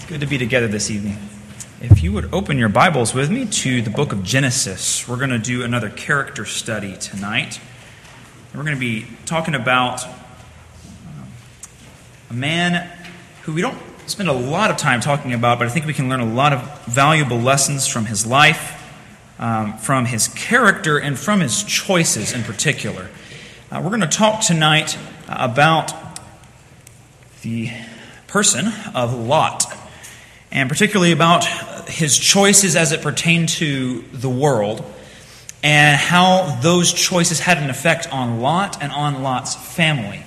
Good to be together this evening. If you would open your Bibles with me to the book of Genesis, we're going to do another character study tonight. And we're going to be talking about a man who we don't spend a lot of time talking about, but I think we can learn a lot of valuable lessons from his life, from his character, and from his choices in particular. We're going to talk tonight about the person of Lot, and particularly about his choices as it pertained to the world, and how those choices had an effect on Lot and on Lot's family.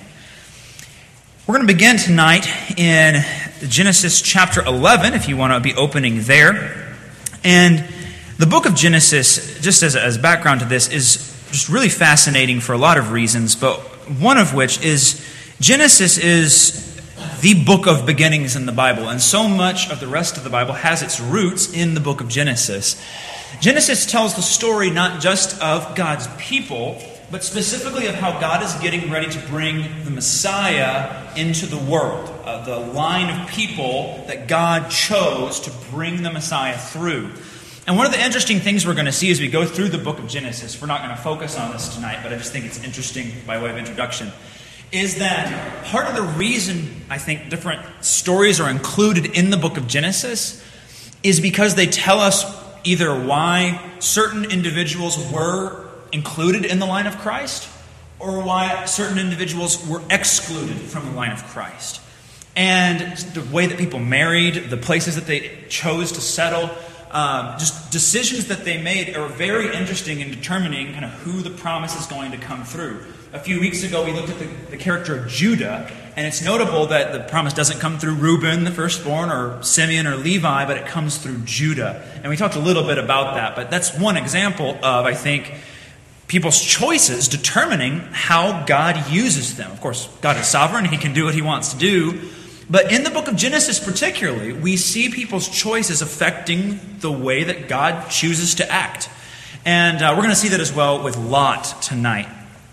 We're going to begin tonight in Genesis chapter 11, if you want to be opening there. And the book of Genesis, just as background to this, is just really fascinating for a lot of reasons, but one of which is Genesis is the book of beginnings in the Bible, and so much of the rest of the Bible has its roots in the book of Genesis. Genesis tells the story not just of God's people, but specifically of how God is getting ready to bring the Messiah into the world, the line of people that God chose to bring the Messiah through. And one of the interesting things we're going to see as we go through the book of Genesis, we're not going to focus on this tonight, but I just think it's interesting by way of introduction, is that part of the reason I think different stories are included in the book of Genesis is because they tell us either why certain individuals were included in the line of Christ or why certain individuals were excluded from the line of Christ. And the way that people married, the places that they chose to settle, just decisions that they made are very interesting in determining kind of who the promise is going to come through. A few weeks ago, we looked at the character of Judah, and it's notable that the promise doesn't come through Reuben, the firstborn, or Simeon or Levi, but it comes through Judah. And we talked a little bit about that, but that's one example of, I think, people's choices determining how God uses them. Of course, God is sovereign, He can do what He wants to do. But in the book of Genesis particularly, we see people's choices affecting the way that God chooses to act. And we're going to see that as well with Lot tonight.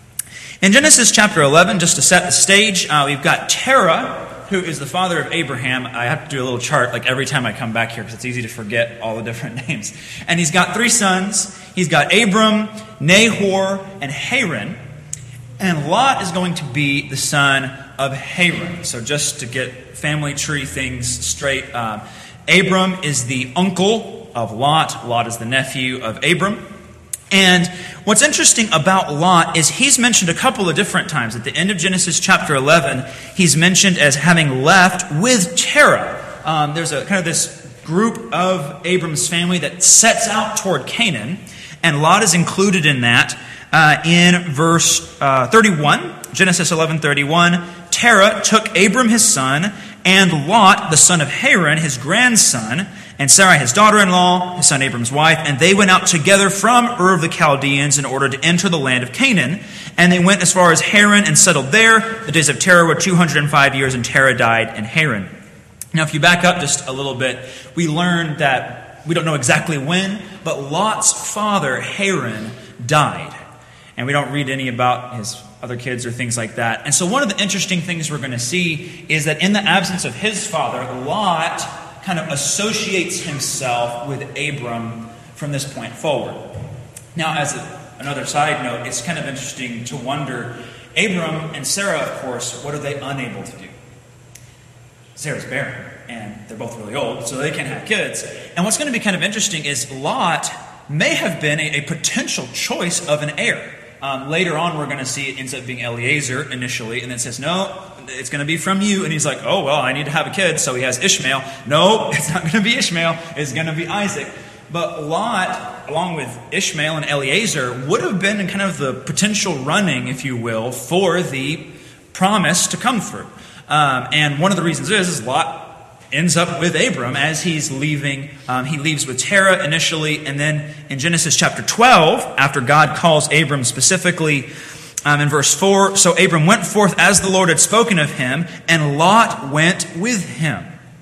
In Genesis chapter 11, just to set the stage, we've got Terah, who is the father of Abraham. I have to do a little chart like every time I come back here because it's easy to forget all the different names. And he's got three sons. He's got Abram, Nahor, and Haran. And Lot is going to be the son of Haran. So just to get family tree things straight, Abram is the uncle of Lot. Lot is the nephew of Abram. And what's interesting about Lot is he's mentioned a couple of different times. At the end of Genesis chapter 11, he's mentioned as having left with Terah. There's a kind of this group of Abram's family that sets out toward Canaan, and Lot is included in that. In verse 31, Genesis 11:31, Terah took Abram his son, and Lot, the son of Haran, his grandson, and Sarai, his daughter-in-law, his son Abram's wife, and they went out together from Ur of the Chaldeans in order to enter the land of Canaan. And they went as far as Haran and settled there. The days of Terah were 205 years, and Terah died in Haran. Now, if you back up just a little bit, we learned that we don't know exactly when, but Lot's father, Haran, died. And we don't read any about his other kids or things like that. And so one of the interesting things we're going to see is that in the absence of his father, Lot kind of associates himself with Abram from this point forward. Now, as another side note, it's kind of interesting to wonder, Abram and Sarah, of course, what are they unable to do? Sarah's barren, and they're both really old, so they can't have kids. And what's going to be kind of interesting is Lot may have been a potential choice of an heir. Later on, we're going to see it ends up being Eliezer initially, and then says, no, it's going to be from you. And he's like, oh, well, I need to have a kid, so he has Ishmael. No, it's not going to be Ishmael. It's going to be Isaac. But Lot, along with Ishmael and Eliezer, would have been in kind of the potential running, if you will, for the promise to come through. And one of the reasons is Lot ends up with Abram as he's leaving. He leaves with Terah initially, and then in Genesis chapter 12, after God calls Abram specifically, in verse 4, so Abram went forth as the Lord had spoken of him, and Lot went with him.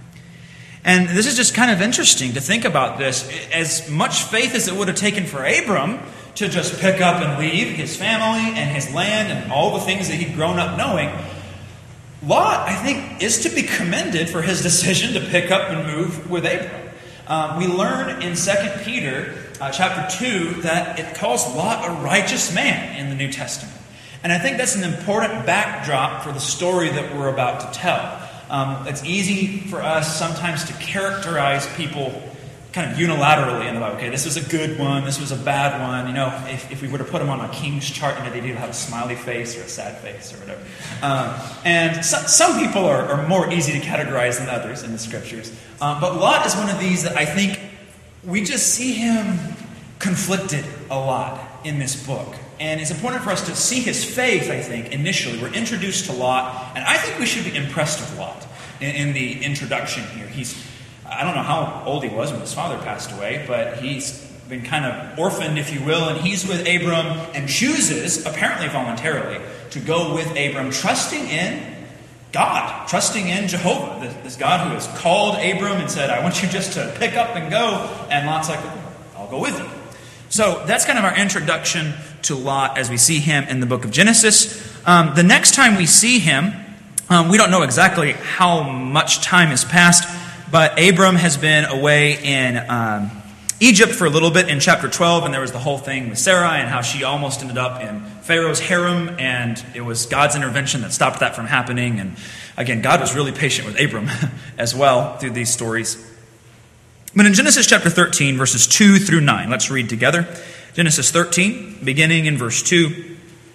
And this is just kind of interesting to think about this. As much faith as it would have taken for Abram to just pick up and leave his family and his land and all the things that he'd grown up knowing, Lot, I think, is to be commended for his decision to pick up and move with Abram. We learn in 2 Peter chapter 2 that it calls Lot a righteous man in the New Testament. And I think that's an important backdrop for the story that we're about to tell. It's easy for us sometimes to characterize people kind of unilaterally and about, okay, this was a good one, this was a bad one. You know, if we were to put them on a king's chart, you know, they'd either have a smiley face or a sad face or whatever. And some people are more easy to categorize than others in the scriptures. But Lot is one of these that I think we just see him conflicted a lot in this book. And it's important for us to see his faith, I think, initially. We're introduced to Lot, and I think we should be impressed with Lot in the introduction here. I don't know how old he was when his father passed away, but he's been kind of orphaned, if you will, and he's with Abram and chooses, apparently voluntarily, to go with Abram, trusting in God, trusting in Jehovah, this God who has called Abram and said, I want you just to pick up and go. And Lot's like, I'll go with you. So that's kind of our introduction to Lot as we see him in the book of Genesis. The next time we see him, we don't know exactly how much time has passed, but Abram has been away in Egypt for a little bit in chapter 12, and there was the whole thing with Sarai and how she almost ended up in Pharaoh's harem, and it was God's intervention that stopped that from happening. And again, God was really patient with Abram as well through these stories. But in Genesis chapter 13, verses 2 through 9, let's read together. Genesis 13, beginning in verse 2.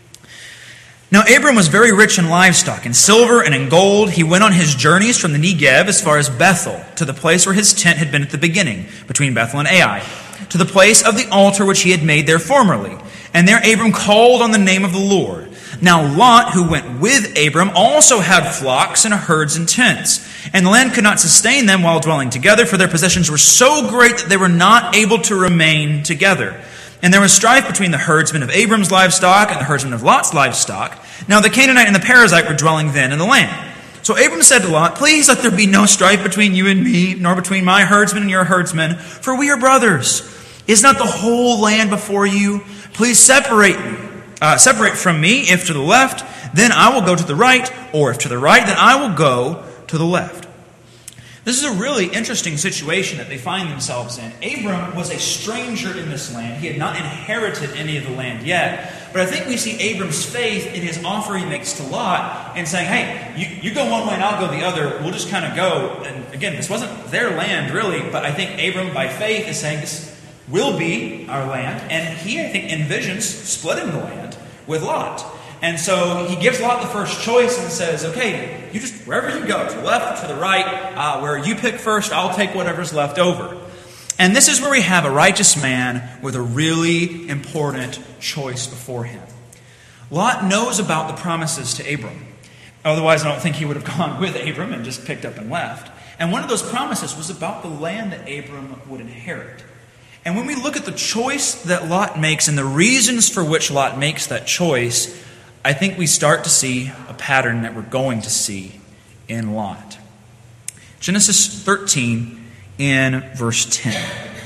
Now Abram was very rich in livestock, in silver and in gold. He went on his journeys from the Negev as far as Bethel, to the place where his tent had been at the beginning, between Bethel and Ai, to the place of the altar which he had made there formerly. And there Abram called on the name of the Lord. Now Lot, who went with Abram, also had flocks and herds and tents. And the land could not sustain them while dwelling together, for their possessions were so great that they were not able to remain together. And there was strife between the herdsmen of Abram's livestock and the herdsmen of Lot's livestock. Now the Canaanite and the Perizzite were dwelling then in the land. So Abram said to Lot, Please let there be no strife between you and me, nor between my herdsmen and your herdsmen, for we are brothers. Is not the whole land before you? Please separate from me, if to the left, then I will go to the right, or if to the right, then I will go to the left. This is a really interesting situation that they find themselves in. Abram was a stranger in this land. He had not inherited any of the land yet. But I think we see Abram's faith in his offer he makes to Lot and saying, hey, you go one way and I'll go the other. We'll just kind of go. And again, this wasn't their land really, but I think Abram by faith is saying this will be our land. And he, I think, envisions splitting the land with Lot. And so he gives Lot the first choice and says, okay, you just, wherever you go, to the left or to the right, where you pick first, I'll take whatever's left over. And this is where we have a righteous man with a really important choice before him. Lot knows about the promises to Abram. Otherwise, I don't think he would have gone with Abram and just picked up and left. And one of those promises was about the land that Abram would inherit. And when we look at the choice that Lot makes and the reasons for which Lot makes that choice, I think we start to see a pattern that we're going to see in Lot. Genesis 13 in verse 10.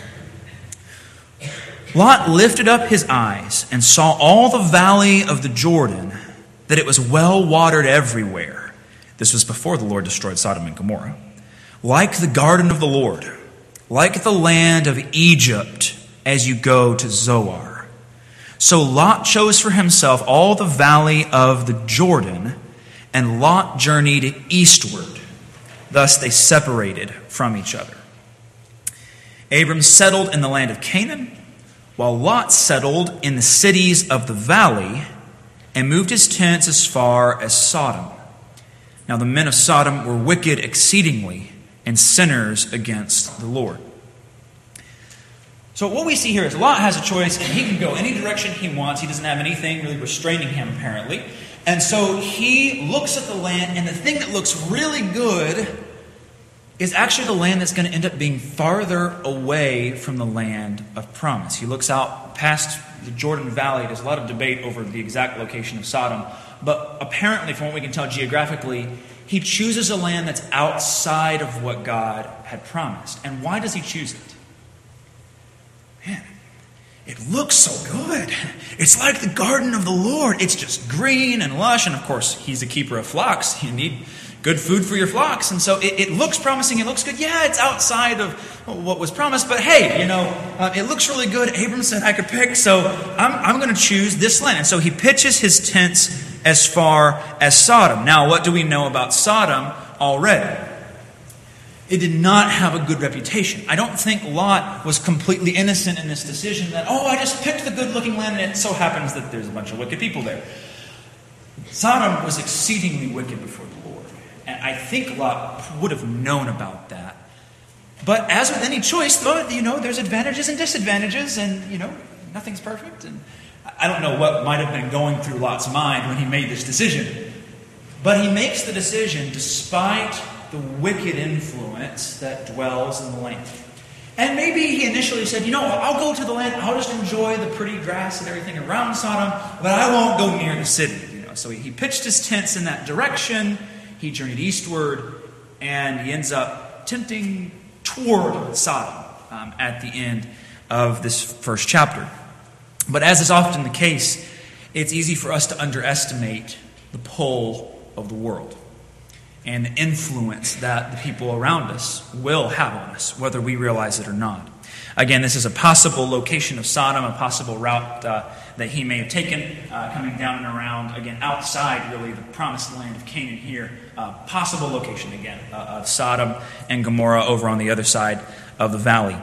Lot lifted up his eyes and saw all the valley of the Jordan, that it was well watered everywhere. This was before the Lord destroyed Sodom and Gomorrah. Like the garden of the Lord, like the land of Egypt as you go to Zoar. So Lot chose for himself all the valley of the Jordan, and Lot journeyed eastward. Thus they separated from each other. Abram settled in the land of Canaan, while Lot settled in the cities of the valley and moved his tents as far as Sodom. Now the men of Sodom were wicked exceedingly and sinners against the Lord. So what we see here is Lot has a choice, and he can go any direction he wants. He doesn't have anything really restraining him, apparently. And so he looks at the land, and the thing that looks really good is actually the land that's going to end up being farther away from the land of promise. He looks out past the Jordan Valley. There's a lot of debate over the exact location of Sodom. But apparently, from what we can tell geographically, he chooses a land that's outside of what God had promised. And why does he choose it? Man, it looks so good. It's like the garden of the Lord. It's just green and lush. And of course, he's a keeper of flocks. You need good food for your flocks. And so it looks promising. It looks good. Yeah, it's outside of what was promised. But hey, it looks really good. Abram said I could pick. So I'm going to choose this land. And so he pitches his tents as far as Sodom. Now, what do we know about Sodom already? It did not have a good reputation. I don't think Lot was completely innocent in this decision that, I just picked the good-looking land and it so happens that there's a bunch of wicked people there. Sodom was exceedingly wicked before the Lord. And I think Lot would have known about that. But as with any choice, though, there's advantages and disadvantages and, nothing's perfect. And I don't know what might have been going through Lot's mind when he made this decision. But he makes the decision despite the wicked influence that dwells in the land. And maybe he initially said, I'll go to the land, I'll just enjoy the pretty grass and everything around Sodom, but I won't go near the city. So he pitched his tents in that direction, he journeyed eastward, and he ends up tempting toward Sodom at the end of this first chapter. But as is often the case, it's easy for us to underestimate the pull of the world and the influence that the people around us will have on us, whether we realize it or not. Again, this is a possible location of Sodom, a possible route that he may have taken, coming down and around, again, outside, really, the promised land of Canaan here. Possible location, again, of Sodom and Gomorrah over on the other side of the valley.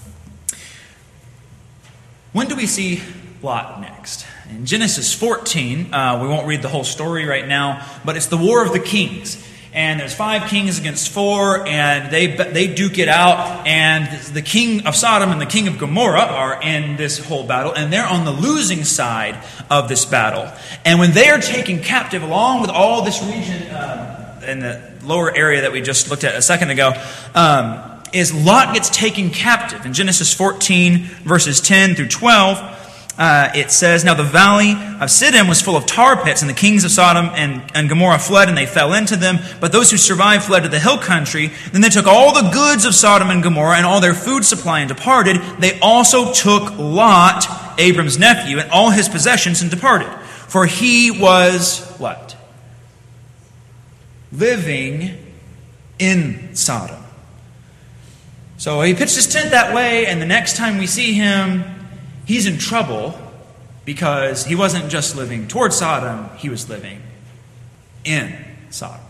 When do we see Lot next? In Genesis 14, we won't read the whole story right now, but it's the War of the Kings. And there's 5 kings against 4, and they duke it out. And the king of Sodom and the king of Gomorrah are in this whole battle, and they're on the losing side of this battle. And when they are taken captive, along with all this region in the lower area that we just looked at a second ago, is Lot gets taken captive. In Genesis 14, verses 10 through 12, it says, Now the valley of Siddim was full of tar pits, and the kings of Sodom and Gomorrah fled, and they fell into them. But those who survived fled to the hill country. Then they took all the goods of Sodom and Gomorrah and all their food supply and departed. They also took Lot, Abram's nephew, and all his possessions and departed. For he was, what? Living in Sodom. So he pitched his tent that way, and the next time we see him, he's in trouble because he wasn't just living toward Sodom, he was living in Sodom.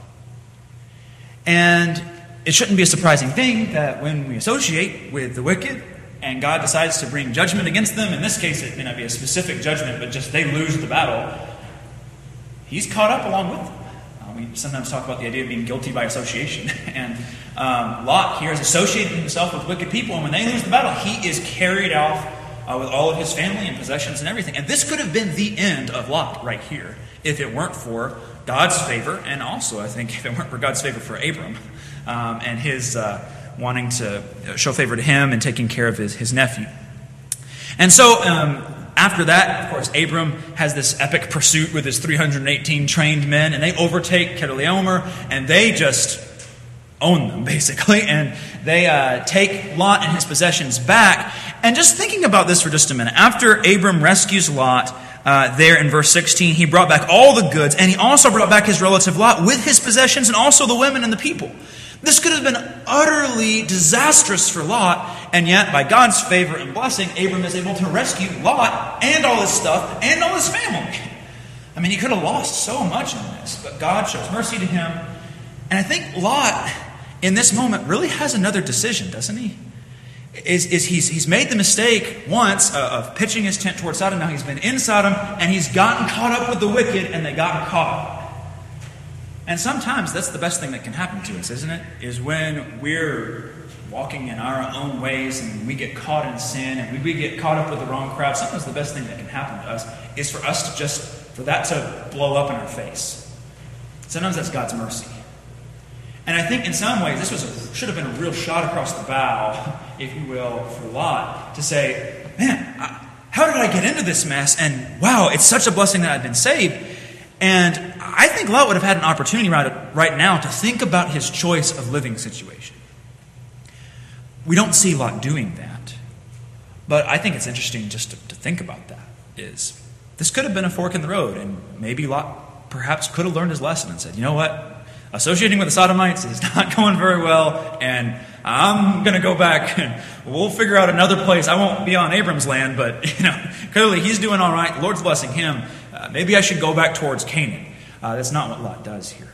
And it shouldn't be a surprising thing that when we associate with the wicked and God decides to bring judgment against them, in this case it may not be a specific judgment, but just they lose the battle, he's caught up along with them. We sometimes talk about the idea of being guilty by association. And Lot here has associated himself with wicked people, and when they lose the battle, he is carried off with all of his family and possessions and everything. And this could have been the end of Lot right here if it weren't for God's favor, and also, I think, if it weren't for God's favor for Abram and his wanting to show favor to him and taking care of his nephew. And so, after that, of course, Abram has this epic pursuit with his 318 trained men, and they overtake Chedorlaomer, and they just own them, basically, and they take Lot and his possessions back. And just thinking about this for just a minute, after Abram rescues Lot, there in verse 16, he brought back all the goods, and he also brought back his relative Lot with his possessions, and also the women and the people. This could have been utterly disastrous for Lot, and yet, by God's favor and blessing, Abram is able to rescue Lot and all his stuff and all his family. I mean, he could have lost so much in this, but God shows mercy to him. And I think Lot, in this moment, really has another decision, doesn't he? He's made the mistake once of pitching his tent towards Sodom. Now he's been in Sodom, and he's gotten caught up with the wicked, and they got caught. And sometimes that's the best thing that can happen to us, isn't it? Is when we're walking in our own ways and we get caught in sin and we get caught up with the wrong crowd. Sometimes the best thing that can happen to us is for us to for that to blow up in our face. Sometimes that's God's mercy. And I think in some ways this should have been a real shot across the bow, if you will, for Lot to say, man, how did I get into this mess? And wow, it's such a blessing that I've been saved. And I think Lot would have had an opportunity right now to think about his choice of living situation. We don't see Lot doing that. But I think it's interesting just to think about that. Is this could have been a fork in the road, and maybe Lot perhaps could have learned his lesson and said, you know what? Associating with the Sodomites is not going very well, and I'm going to go back and we'll figure out another place. I won't be on Abram's land, but clearly he's doing all right. The Lord's blessing him. Maybe I should go back towards Canaan. That's not what Lot does here.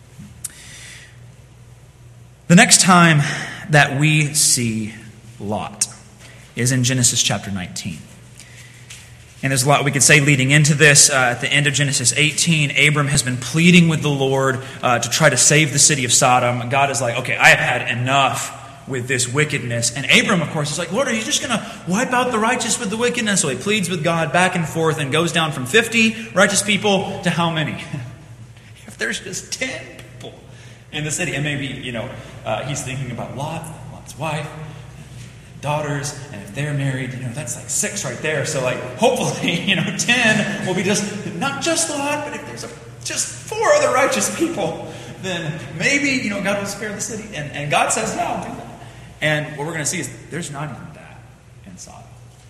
The next time that we see Lot is in Genesis chapter 19. And there's a lot we could say leading into this. At the end of Genesis 18, Abram has been pleading with the Lord to try to save the city of Sodom. God is like, okay, I have had enough with this wickedness. And Abram, of course, is like, Lord, are you just going to wipe out the righteous with the wickedness? So he pleads with God back and forth and goes down from 50 righteous people to how many? If there's just 10 people in the city. And maybe, he's thinking about Lot's wife, daughters, and if they're married, that's like 6 right there. So hopefully, 10 will be just, not just Lot, but if there's just 4 other righteous people, then maybe, God will spare the city. And God says, no, I'll do that. And what we're going to see is there's not even that in Sodom.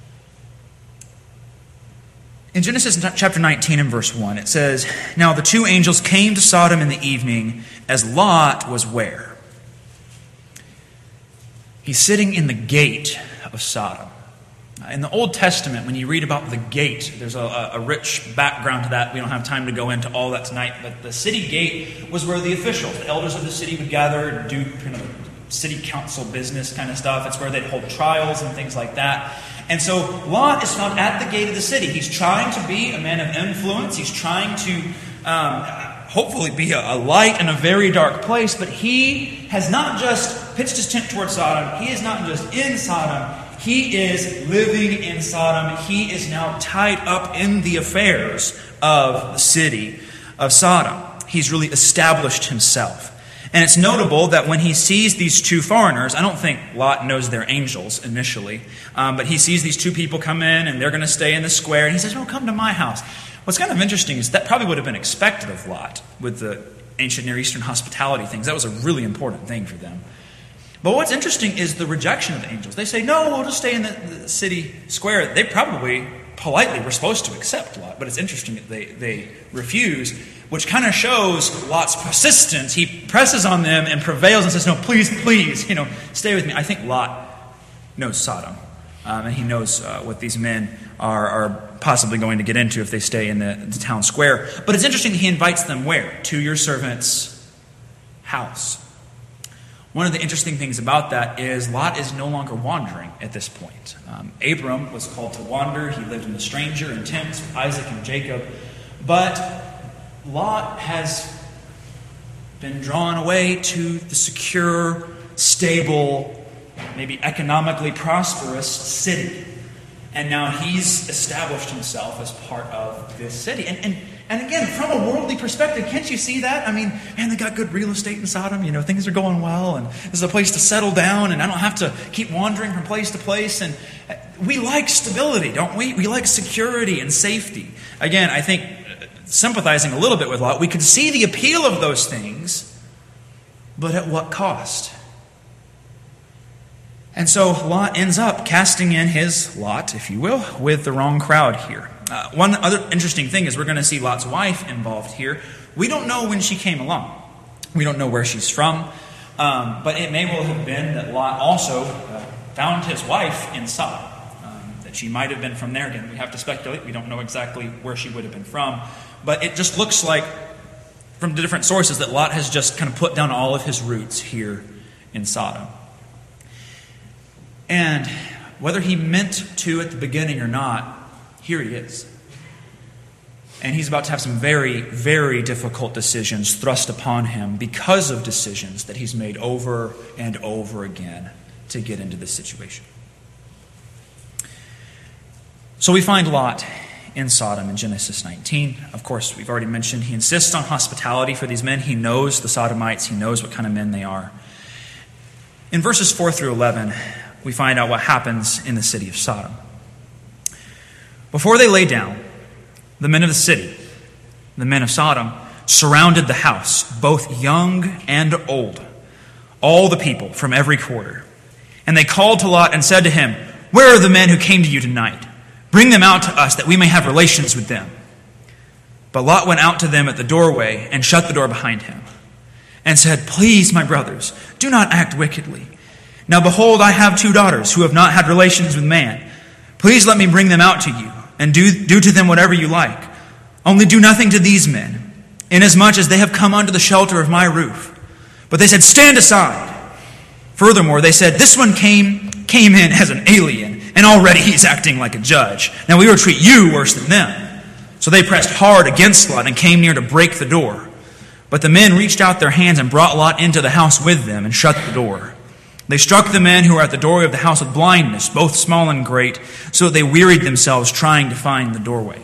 In Genesis chapter 19 and verse 1, it says, now the 2 angels came to Sodom in the evening as Lot was where? He's sitting in the gate of Sodom. In the Old Testament, when you read about the gate, there's a rich background to that. We don't have time to go into all that tonight. But the city gate was where the officials, the elders of the city, would gather and do city council business kind of stuff. It's where they'd hold trials and things like that. And so Lot is found at the gate of the city. He's trying to be a man of influence. He's trying to hopefully be a light in a very dark place. But he has not just pitched his tent towards Sodom. He is not just in Sodom. He is living in Sodom. He is now tied up in the affairs of the city of Sodom. He's really established himself. And it's notable that when he sees these 2 foreigners, I don't think Lot knows they're angels initially, but he sees these 2 people come in and they're going to stay in the square. And he says, come to my house. What's kind of interesting is that probably would have been expected of Lot with the ancient Near Eastern hospitality things. That was a really important thing for them. But what's interesting is the rejection of the angels. They say, no, we'll just stay in the city square. They probably politely were supposed to accept Lot, but it's interesting that they refuse, which kind of shows Lot's persistence. He presses on them and prevails and says, no, please, stay with me. I think Lot knows Sodom, and he knows what these men are possibly going to get into if they stay in the town square. But it's interesting that he invites them where? To your servant's house. One of the interesting things about that is Lot is no longer wandering at this point. Abram was called to wander. He lived in a stranger in tents with Isaac and Jacob. But Lot has been drawn away to the secure, stable, maybe economically prosperous city. And now he's established himself as part of this city. And again, from a worldly perspective, can't you see that? I mean, man, they got good real estate in Sodom. Things are going well, and this is a place to settle down, and I don't have to keep wandering from place to place. And we like stability, don't we? We like security and safety. Again, I think, sympathizing a little bit with Lot, we could see the appeal of those things, but at what cost? And so Lot ends up casting in his lot, if you will, with the wrong crowd here. One other interesting thing is we're going to see Lot's wife involved here. We don't know when she came along. We don't know where she's from. But it may well have been that Lot also found his wife in Sodom. That she might have been from there. Again, we have to speculate. We don't know exactly where she would have been from. But it just looks like, from the different sources, that Lot has just kind of put down all of his roots here in Sodom. And whether he meant to at the beginning or not, here he is. And he's about to have some very, very difficult decisions thrust upon him because of decisions that he's made over and over again to get into this situation. So we find Lot in Sodom in Genesis 19. Of course, we've already mentioned he insists on hospitality for these men. He knows the Sodomites. He knows what kind of men they are. In verses 4 through 11, we find out what happens in the city of Sodom. Before they lay down, the men of the city, the men of Sodom, surrounded the house, both young and old, all the people from every quarter. And they called to Lot and said to him, "Where are the men who came to you tonight? Bring them out to us that we may have relations with them." But Lot went out to them at the doorway and shut the door behind him and said, "Please, my brothers, do not act wickedly. Now behold, I have 2 daughters who have not had relations with man. Please let me bring them out to you and do to them whatever you like. Only do nothing to these men, inasmuch as they have come under the shelter of my roof." But they said, "Stand aside." Furthermore, they said, "This one came in as an alien, and already he's acting like a judge. Now we will treat you worse than them." So they pressed hard against Lot and came near to break the door. But the men reached out their hands and brought Lot into the house with them and shut the door. They struck the men who were at the doorway of the house with blindness, both small and great, so that they wearied themselves trying to find the doorway.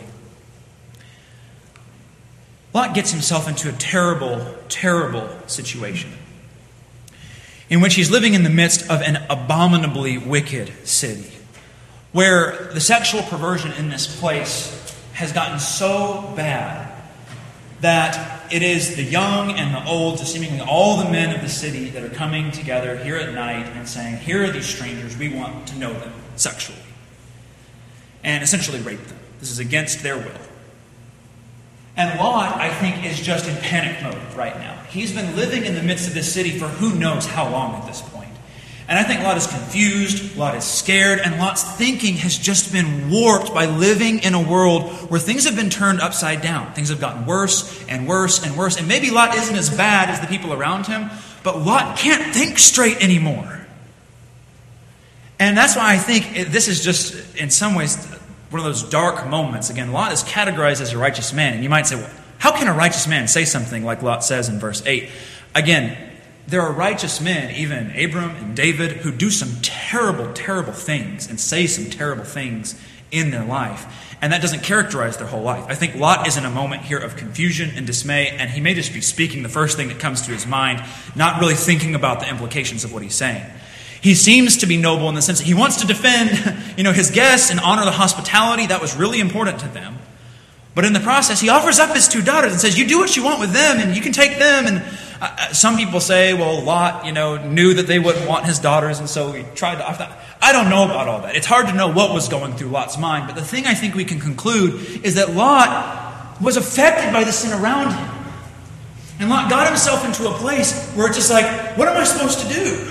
Lot gets himself into a terrible, terrible situation in which he's living in the midst of an abominably wicked city, where the sexual perversion in this place has gotten so bad that it is the young and the old, seemingly all the men of the city that are coming together here at night and saying, "Here are these strangers, we want to know them sexually," and essentially rape them. This is against their will. And Lot, I think, is just in panic mode right now. He's been living in the midst of this city for who knows how long at this point. And I think Lot is confused, Lot is scared, and Lot's thinking has just been warped by living in a world where things have been turned upside down. Things have gotten worse and worse and worse. And maybe Lot isn't as bad as the people around him, but Lot can't think straight anymore. And that's why I think this is just, in some ways, one of those dark moments. Again, Lot is categorized as a righteous man. And you might say, well, how can a righteous man say something like Lot says in verse 8? Again, there are righteous men, even Abram and David, who do some terrible, terrible things and say some terrible things in their life. And that doesn't characterize their whole life. I think Lot is in a moment here of confusion and dismay, and he may just be speaking the first thing that comes to his mind, not really thinking about the implications of what he's saying. He seems to be noble in the sense that he wants to defend, his guests and honor the hospitality. That was really important to them. But in the process, he offers up his 2 daughters and says, "You do what you want with them, and you can take them." And some people say, well, Lot, knew that they wouldn't want his daughters, and so he tried to. I don't know about all that. It's hard to know what was going through Lot's mind. But the thing I think we can conclude is that Lot was affected by the sin around him. And Lot got himself into a place where it's just like, what am I supposed to do?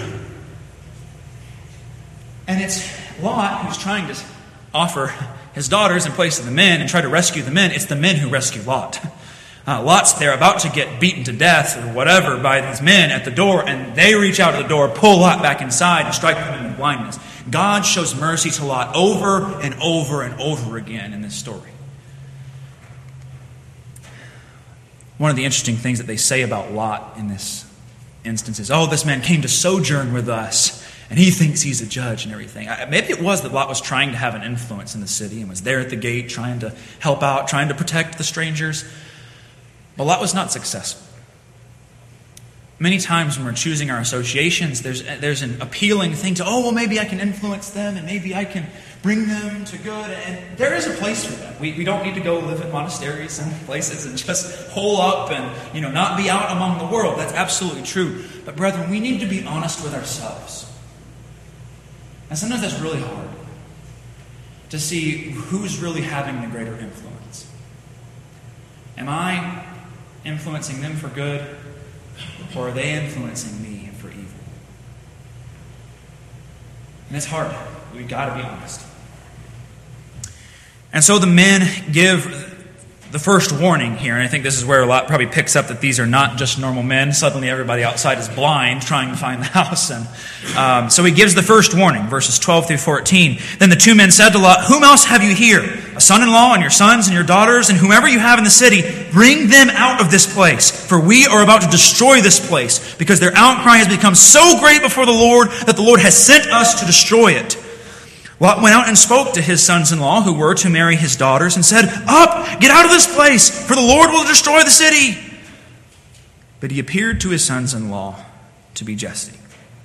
And it's Lot who's trying to offer his daughters in place of the men and try to rescue the men. It's the men who rescue Lot. Lot's there about to get beaten to death or whatever by these men at the door, and they reach out to the door, pull Lot back inside, and strike him in blindness. God shows mercy to Lot over and over and over again in this story. One of the interesting things that they say about Lot in this instance is, this man came to sojourn with us, and he thinks he's a judge and everything. Maybe it was that Lot was trying to have an influence in the city and was there at the gate trying to help out, trying to protect the strangers. But Lot was not successful. Many times when we're choosing our associations, there's an appealing thing to, maybe I can influence them and maybe I can bring them to good. And there is a place for them. We don't need to go live in monasteries and places and just hole up and not be out among the world. That's absolutely true. But brethren, we need to be honest with ourselves. And sometimes that's really hard to see who's really having the greater influence. Am I influencing them for good, or are they influencing me for evil? And it's hard. We've got to be honest. And so the men give the first warning here, and I think this is where Lot probably picks up that these are not just normal men. Suddenly everybody outside is blind trying to find the house. And so he gives the first warning, verses 12 through 14. Then the 2 men said to Lot, "Whom else have you here? A son-in-law and your sons and your daughters, and whomever you have in the city, bring them out of this place, for we are about to destroy this place, because their outcry has become so great before the Lord that the Lord has sent us to destroy it." Lot went out and spoke to his sons-in-law who were to marry his daughters and said, "Up, get out of this place, for the Lord will destroy the city." But he appeared to his sons-in-law to be jesting.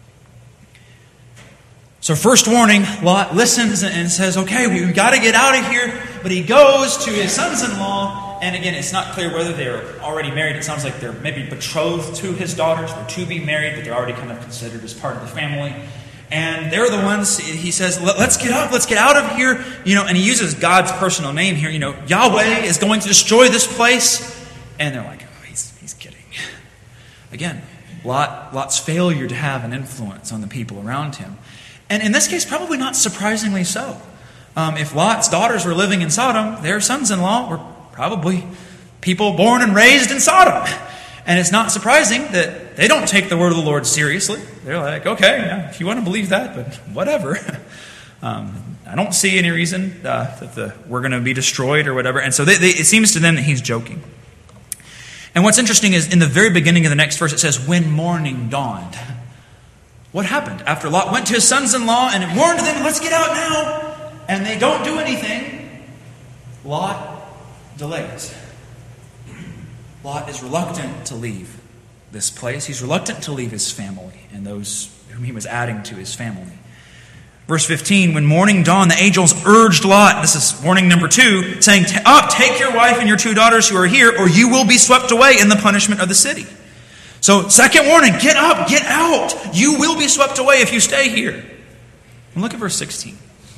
So first warning, Lot listens and says, okay, we've got to get out of here. But he goes to his sons-in-law, and again, it's not clear whether they're already married. It sounds like they're maybe betrothed to his daughters. They're to be married, but they're already kind of considered as part of the family. And they're the ones, he says, let's get up, let's get out of here. And he uses God's personal name here. Yahweh is going to destroy this place. And they're like, oh, he's kidding. Again, Lot's failure to have an influence on the people around him. And in this case, probably not surprisingly so. If Lot's daughters were living in Sodom, their sons-in-law were probably people born and raised in Sodom. And it's not surprising that they don't take the word of the Lord seriously. They're like, okay, yeah, if you want to believe that, but whatever. I don't see any reason that we're going to be destroyed or whatever. And so it seems to them that he's joking. And what's interesting is in the very beginning of the next verse, it says, when morning dawned. What happened? After Lot went to his sons-in-law and warned them, let's get out now. And they don't do anything. Lot delays. Lot is reluctant to leave this place. He's reluctant to leave his family and those whom he was adding to his family. Verse 15, when morning dawned, the angels urged Lot, this is warning number 2, saying, up, take your wife and your 2 daughters who are here, or you will be swept away in the punishment of the city. So, second warning, get up, get out. You will be swept away if you stay here. And look at verse 16.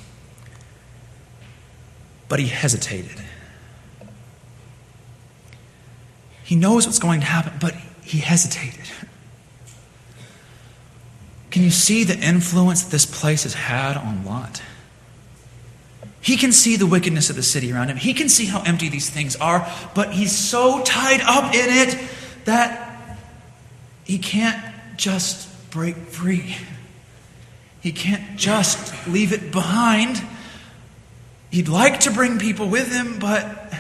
But he hesitated. He knows what's going to happen, but he hesitated. Can you see the influence that this place has had on Lot? He can see the wickedness of the city around him. He can see how empty these things are, but he's so tied up in it that he can't just break free. He can't just leave it behind. He'd like to bring people with him, but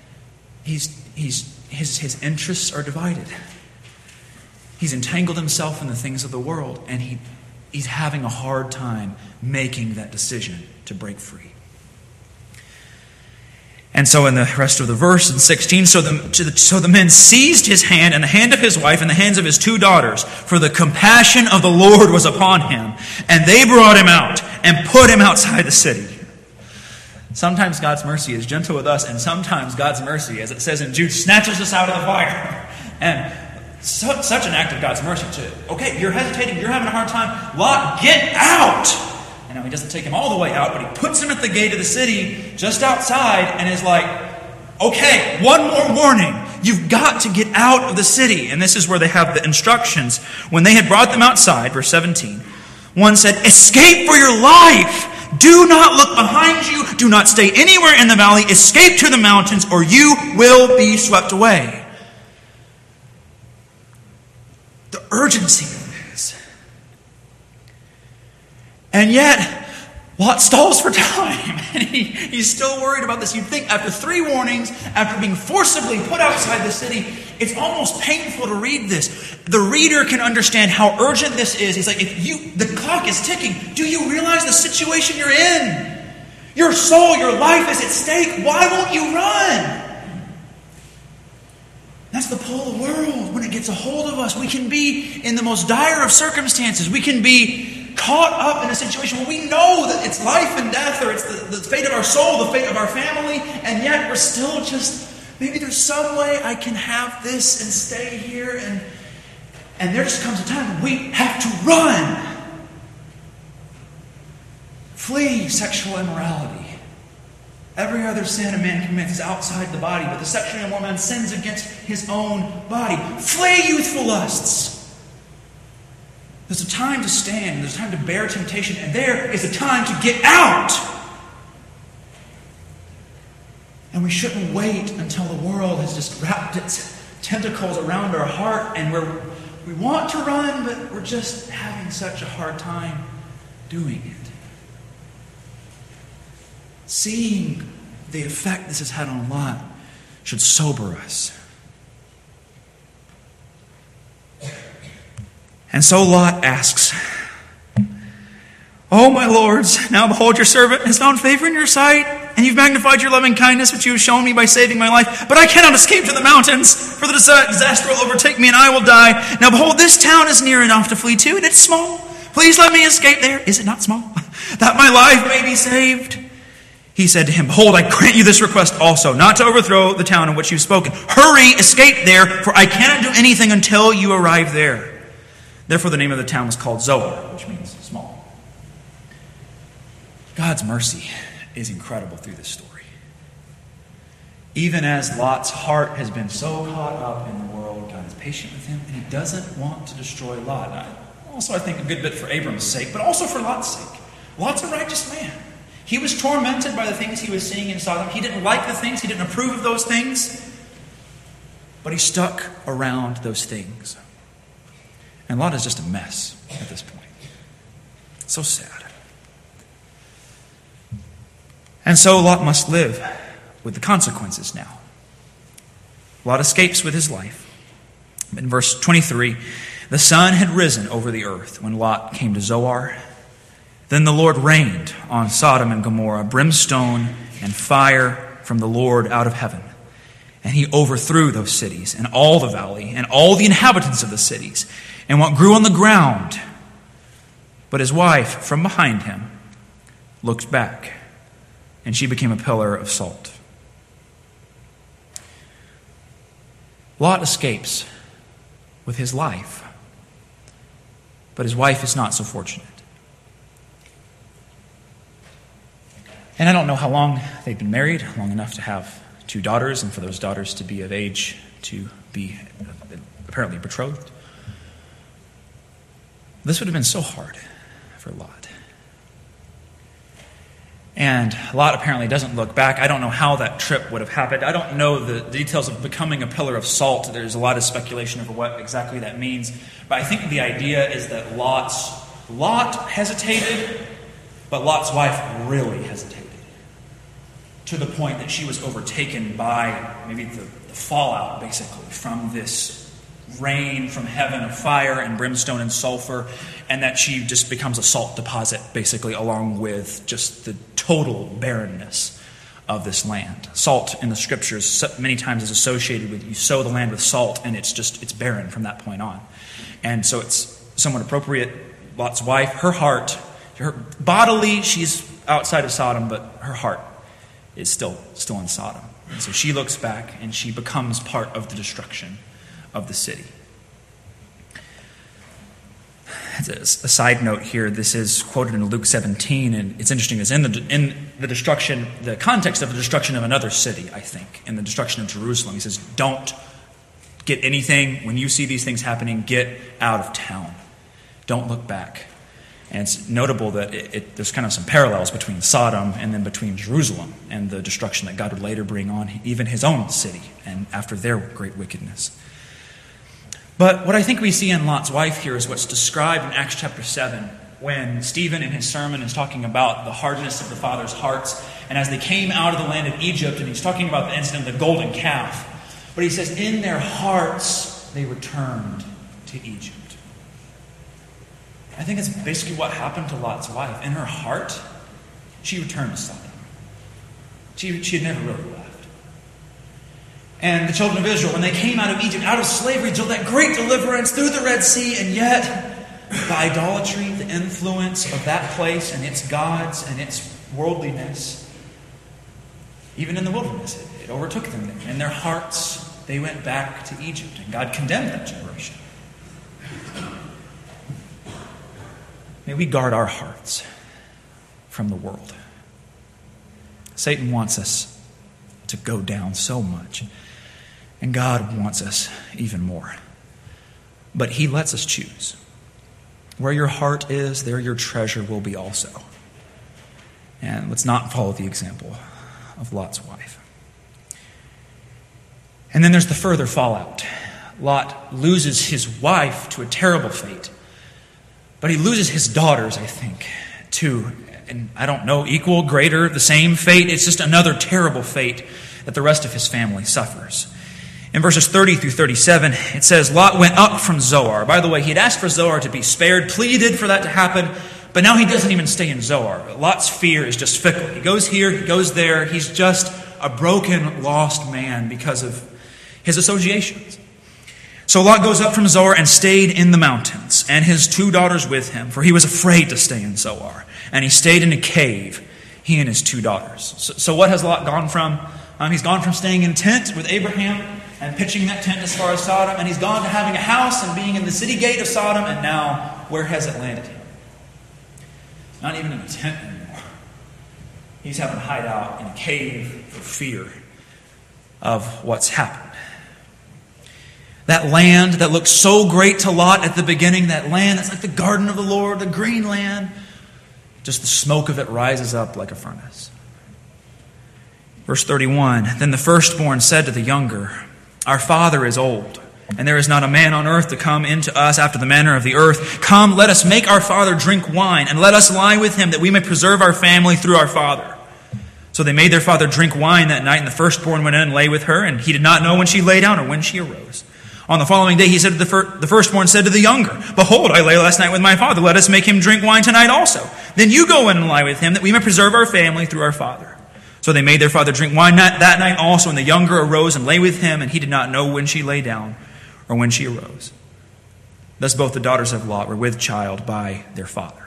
his interests are divided. He's entangled himself in the things of the world, and he's having a hard time making that decision to break free. And so in the rest of the verse, in 16, so the men seized his hand and the hand of his wife and the hands of his 2 daughters, for the compassion of the Lord was upon him, and they brought him out and put him outside the city. Sometimes God's mercy is gentle with us, and sometimes God's mercy, as it says in Jude, snatches us out of the fire. And such an act of God's mercy okay, you're hesitating, you're having a hard time. Lot, get out! And now he doesn't take him all the way out, but he puts him at the gate of the city, just outside, and is like, okay, one more warning. You've got to get out of the city. And this is where they have the instructions. When they had brought them outside, verse 17, one said, escape for your life! Do not look behind you. Do not stay anywhere in the valley. Escape to the mountains, or you will be swept away. The urgency of this. And yet, Lot stalls for time. And he's still worried about this. You'd think after 3 warnings, after being forcibly put outside the city, it's almost painful to read this. The reader can understand how urgent this is. He's like, the clock is ticking. Do you realize the situation you're in? Your soul, your life is at stake. Why won't you run? That's the pull of the world. When it gets a hold of us, we can be in the most dire of circumstances. We can be caught up in a situation where we know that it's life and death, or it's the fate of our soul, the fate of our family, and yet we're still just, maybe there's some way I can have this and stay here, and there just comes a time when we have to run. Flee sexual immorality. Every other sin a man commits is outside the body, but the sexually immoral man sins against his own body. Flee youthful lusts. There's a time to stand, there's a time to bear temptation, and there is a time to get out. And we shouldn't wait until the world has just wrapped its tentacles around our heart, and we want to run, but we're just having such a hard time doing it. Seeing the effect this has had on Lot should sober us. And so Lot asks, "O my lords, now behold, your servant has found favor in your sight, and you've magnified your loving kindness which you have shown me by saving my life. But I cannot escape to the mountains, for the disaster will overtake me and I will die. Now behold, this town is near enough to flee to, and it's small. Please let me escape there. Is it not small? That my life may be saved." He said to him, "Behold, I grant you this request also, not to overthrow the town in which you've spoken. Hurry, escape there, for I cannot do anything until you arrive there." Therefore the name of the town was called Zoar, which means small. God's mercy is incredible through this story. Even as Lot's heart has been so caught up in the world, God is patient with him, and he doesn't want to destroy Lot. Also, I think a good bit for Abram's sake, but also for Lot's sake. Lot's a righteous man. He was tormented by the things he was seeing in Sodom. He didn't like the things. He didn't approve of those things. But he stuck around those things. And Lot is just a mess at this point. So sad. And so Lot must live with the consequences now. Lot escapes with his life. In verse 23, the sun had risen over the earth when Lot came to Zoar. Then the Lord rained on Sodom and Gomorrah brimstone and fire from the Lord out of heaven. And he overthrew those cities and all the valley and all the inhabitants of the cities and what grew on the ground. But his wife from behind him looked back, and she became a pillar of salt. Lot escapes with his life, but his wife is not so fortunate. And I don't know how long they've been married, long enough to have 2 daughters, and for those daughters to be of age to be apparently betrothed. This would have been so hard for Lot. And Lot apparently doesn't look back. I don't know how that trip would have happened. I don't know the details of becoming a pillar of salt. There's a lot of speculation over what exactly that means. But I think the idea is that Lot hesitated, but Lot's wife really hesitated. To the point that she was overtaken by maybe the fallout, basically, from this rain from heaven of fire and brimstone and sulfur, and that she just becomes a salt deposit, basically, along with just the total barrenness of this land. Salt in the scriptures many times is associated with, you sow the land with salt, and it's barren from that point on. And so it's somewhat appropriate. Lot's wife, her bodily, she's outside of Sodom, but her heart is still in Sodom. And so she looks back, and she becomes part of the destruction of the city. As a side note here, this is quoted in Luke 17, and it's interesting. It's in the destruction, the context of the destruction of another city, I think, in the destruction of Jerusalem. He says, don't get anything, when you see these things happening, get out of town. Don't look back. And it's notable that there's kind of some parallels between Sodom and then between Jerusalem and the destruction that God would later bring on even his own city and after their great wickedness. But what I think we see in Lot's wife here is what's described in Acts chapter 7 when Stephen in his sermon is talking about the hardness of the fathers' hearts. And as they came out of the land of Egypt, and he's talking about the incident of the golden calf. But he says, in their hearts they returned to Egypt. I think it's basically what happened to Lot's wife. In her heart, she returned to Sodom. She had never really left. And the children of Israel, when they came out of Egypt, out of slavery, to that great deliverance through the Red Sea, and yet the idolatry, the influence of that place and its gods and its worldliness, even in the wilderness, it overtook them there. In their hearts, they went back to Egypt, and God condemned that generation. May we guard our hearts from the world. Satan wants us to go down so much, and God wants us even more. But he lets us choose. Where your heart is, there your treasure will be also. And let's not follow the example of Lot's wife. And then there's the further fallout. Lot loses his wife to a terrible fate. But he loses his daughters, I think, too. And I don't know, equal, greater, the same fate. It's just another terrible fate that the rest of his family suffers. In verses 30 through 37, it says, Lot went up from Zoar. By the way, he had asked for Zoar to be spared, pleaded for that to happen, but now he doesn't even stay in Zoar. Lot's fear is just fickle. He goes here, he goes there. He's just a broken, lost man because of his associations. So Lot goes up from Zoar and stayed in the mountains, and his 2 daughters with him, for he was afraid to stay in Zoar. And he stayed in a cave, he and his 2 daughters. So what has Lot gone from? He's gone from staying in a tent with Abraham and pitching that tent as far as Sodom, and he's gone to having a house and being in the city gate of Sodom, and now where has it landed him? Not even in a tent anymore. He's having to hide out in a cave for fear of what's happened. That land that looked so great to Lot at the beginning, that land that's like the garden of the Lord, the green land, just the smoke of it rises up like a furnace. Verse 31, then the firstborn said to the younger, our father is old, and there is not a man on earth to come into us after the manner of the earth. Come, let us make our father drink wine, and let us lie with him, that we may preserve our family through our father. So they made their father drink wine that night, and the firstborn went in and lay with her, and he did not know when she lay down or when she arose. On the following day he said to the firstborn said to the younger, behold, I lay last night with my father. Let us make him drink wine tonight also. Then you go in and lie with him, that we may preserve our family through our father. So they made their father drink wine that night also, and the younger arose and lay with him, and he did not know when she lay down or when she arose. Thus both the daughters of Lot were with child by their father.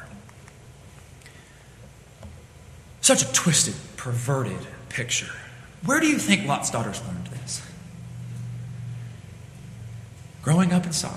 Such a twisted, perverted picture. Where do you think Lot's daughters learned this? Growing up in Sodom.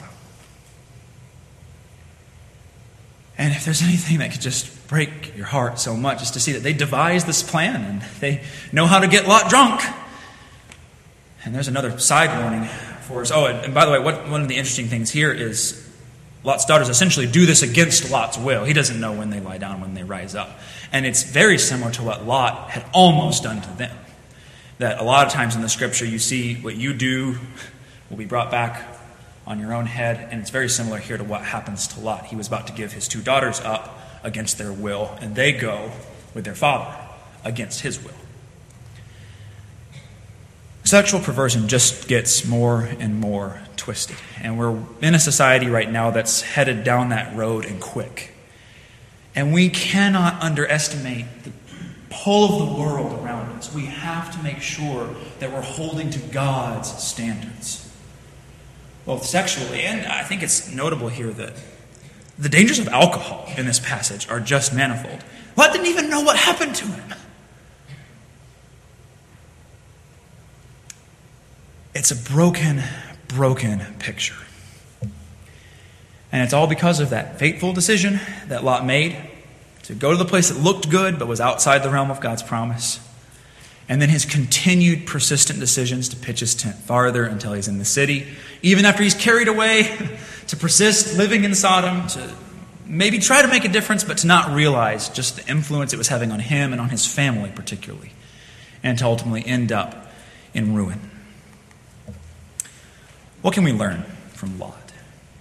And if there's anything that could just break your heart so much, is to see that they devised this plan and they know how to get Lot drunk. And there's another side warning for us. Oh, and by the way, one of the interesting things here is Lot's daughters essentially do this against Lot's will. He doesn't know when they lie down, when they rise up. And it's very similar to what Lot had almost done to them. That a lot of times in the scripture you see what you do will be brought back on your own head, and it's very similar here to what happens to Lot. He was about to give his two daughters up against their will, and they go with their father against his will. Sexual perversion just gets more and more twisted, and we're in a society right now that's headed down that road and quick. And we cannot underestimate the pull of the world around us. We have to make sure that we're holding to God's standards, both sexually, and I think it's notable here that the dangers of alcohol in this passage are just manifold. Lot didn't even know what happened to him. It's a broken picture. And it's all because of that fateful decision that Lot made to go to the place that looked good but was outside the realm of God's promise. And then his continued persistent decisions to pitch his tent farther until he's in the city, even after he's carried away, to persist living in Sodom, to maybe try to make a difference, but to not realize just the influence it was having on him and on his family particularly, and to ultimately end up in ruin. What can we learn from Lot?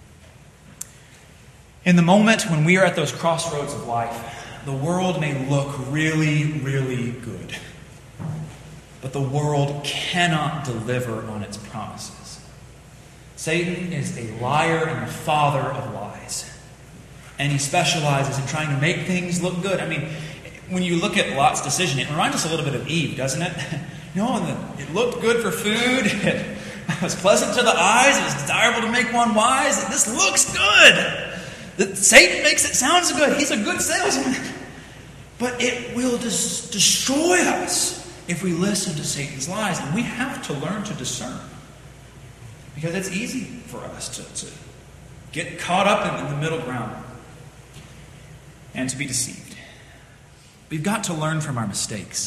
In the moment when we are at those crossroads of life, the world may look really, really good. But the world cannot deliver on its promises. Satan is a liar and the father of lies. And he specializes in trying to make things look good. I mean, when you look at Lot's decision, it reminds us a little bit of Eve, doesn't it? It looked good for food. It was pleasant to the eyes. It was desirable to make one wise. This looks good. Satan makes it sound so good. He's a good salesman. But it will destroy us if we listen to Satan's lies. And we have to learn to discern. Because it's easy for us to get caught up in the middle ground and to be deceived. We've got to learn from our mistakes.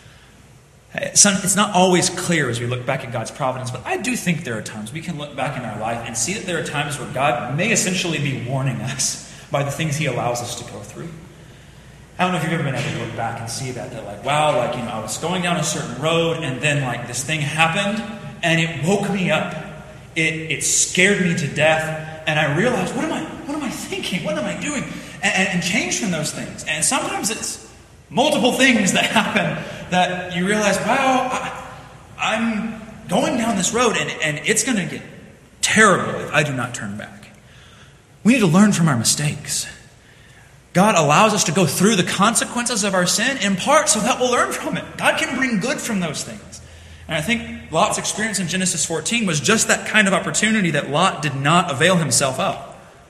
It's not always clear as we look back at God's providence, but I do think there are times we can look back in our life and see that there are times where God may essentially be warning us by the things He allows us to go through. I don't know if you've ever been able to look back and see that like, wow, I was going down a certain road and then this thing happened and it woke me up. It scared me to death, and I realized, what am I thinking? What am I doing? And change from those things. And sometimes it's multiple things that happen that you realize, wow, I'm going down this road and it's going to get terrible if I do not turn back. We need to learn from our mistakes. God allows us to go through the consequences of our sin in part so that we'll learn from it. God can bring good from those things. And I think Lot's experience in Genesis 14 was just that kind of opportunity that Lot did not avail himself of.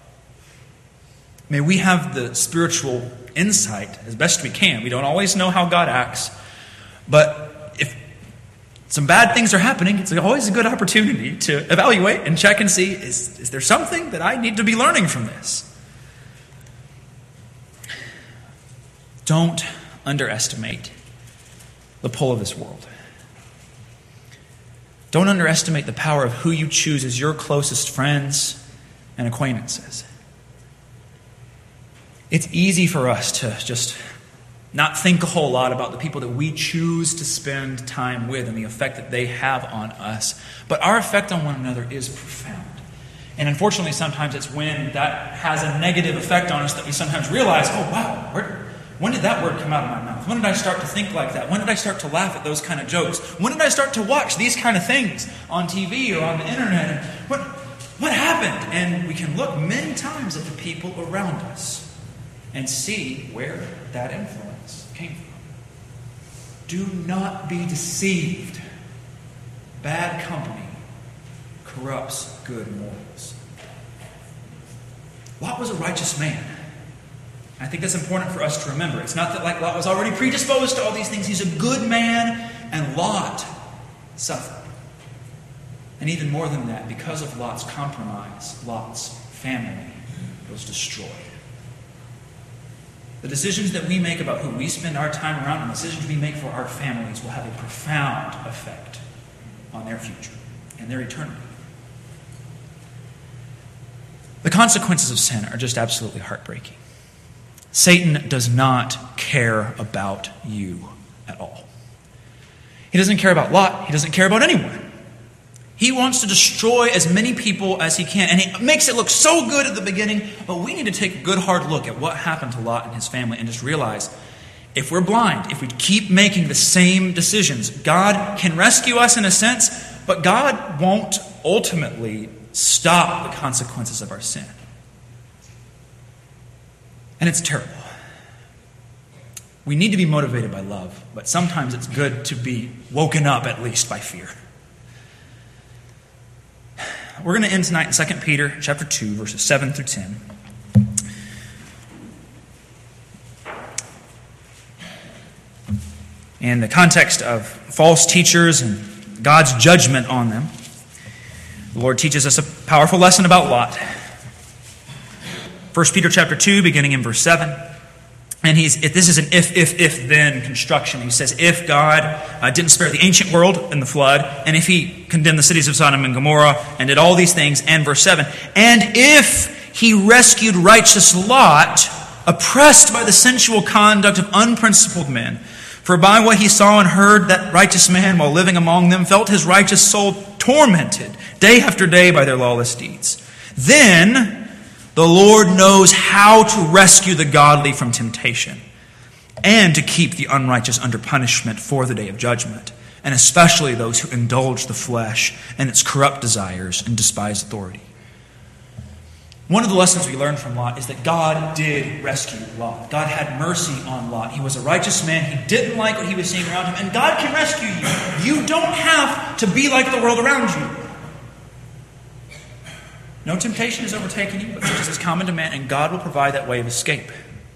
May we have the spiritual insight as best we can. We don't always know how God acts, but if some bad things are happening, it's always a good opportunity to evaluate and check and see, is there something that I need to be learning from this? Don't underestimate the pull of this world. Don't underestimate the power of who you choose as your closest friends and acquaintances. It's easy for us to just not think a whole lot about the people that we choose to spend time with and the effect that they have on us. But our effect on one another is profound. And unfortunately, sometimes it's when that has a negative effect on us that we sometimes realize, oh wow, when did that word come out of my mouth? When did I start to think like that? When did I start to laugh at those kind of jokes? When did I start to watch these kind of things on TV or on the internet? What happened? And we can look many times at the people around us and see where that influence came from. Do not be deceived. Bad company corrupts good morals. Lot was a righteous man. I think that's important for us to remember. It's not that like Lot was already predisposed to all these things. He's a good man, and Lot suffered. And even more than that, because of Lot's compromise, Lot's family was destroyed. The decisions that we make about who we spend our time around and the decisions we make for our families will have a profound effect on their future and their eternity. The consequences of sin are just absolutely heartbreaking. Satan does not care about you at all. He doesn't care about Lot. He doesn't care about anyone. He wants to destroy as many people as he can. And he makes it look so good at the beginning. But we need to take a good hard look at what happened to Lot and his family and just realize if we're blind, if we keep making the same decisions, God can rescue us in a sense, but God won't ultimately stop the consequences of our sin. And it's terrible. We need to be motivated by love, but sometimes it's good to be woken up at least by fear. We're going to end tonight in 2 Peter chapter 2, verses 7 through 10. In the context of false teachers and God's judgment on them, the Lord teaches us a powerful lesson about Lot. 1 Peter chapter 2, beginning in verse 7. And this is an if, then construction. He says, if God didn't spare the ancient world in the flood, and if he condemned the cities of Sodom and Gomorrah, and did all these things, and verse 7, and if he rescued righteous Lot, oppressed by the sensual conduct of unprincipled men, for by what he saw and heard, that righteous man, while living among them, felt his righteous soul tormented day after day by their lawless deeds. Then the Lord knows how to rescue the godly from temptation and to keep the unrighteous under punishment for the day of judgment, and especially those who indulge the flesh and its corrupt desires and despise authority. One of the lessons we learned from Lot is that God did rescue Lot. God had mercy on Lot. He was a righteous man. He didn't like what he was seeing around him, and God can rescue you. You don't have to be like the world around you. No temptation has overtaken you, but such as is common to man, and God will provide that way of escape.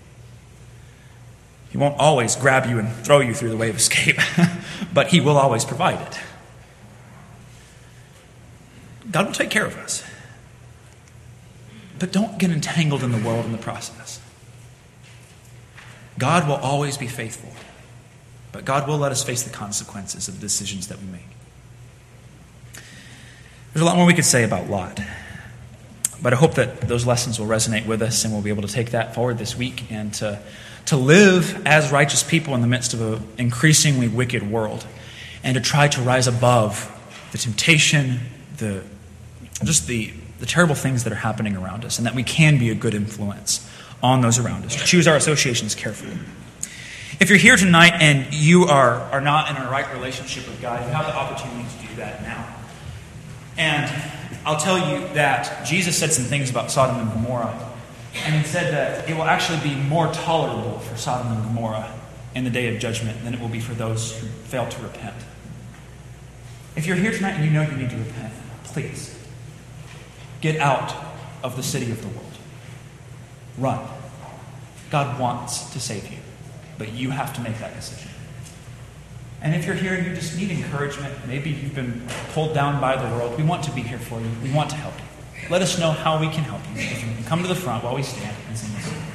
He won't always grab you and throw you through the way of escape, but He will always provide it. God will take care of us. But don't get entangled in the world in the process. God will always be faithful, but God will let us face the consequences of the decisions that we make. There's a lot more we could say about Lot. But I hope that those lessons will resonate with us and we'll be able to take that forward this week and to live as righteous people in the midst of an increasingly wicked world and to try to rise above the temptation, the terrible things that are happening around us, and that we can be a good influence on those around us. To choose our associations carefully. If you're here tonight and you are not in a right relationship with God, you have the opportunity to do that now. And I'll tell you that Jesus said some things about Sodom and Gomorrah. And He said that it will actually be more tolerable for Sodom and Gomorrah in the day of judgment than it will be for those who fail to repent. If you're here tonight and you know you need to repent, please get out of the city of the world. Run. God wants to save you, but you have to make that decision. And if you're here and you just need encouragement, maybe you've been pulled down by the world, we want to be here for you. We want to help you. Let us know how we can help you. If you can come to the front while we stand and sing this.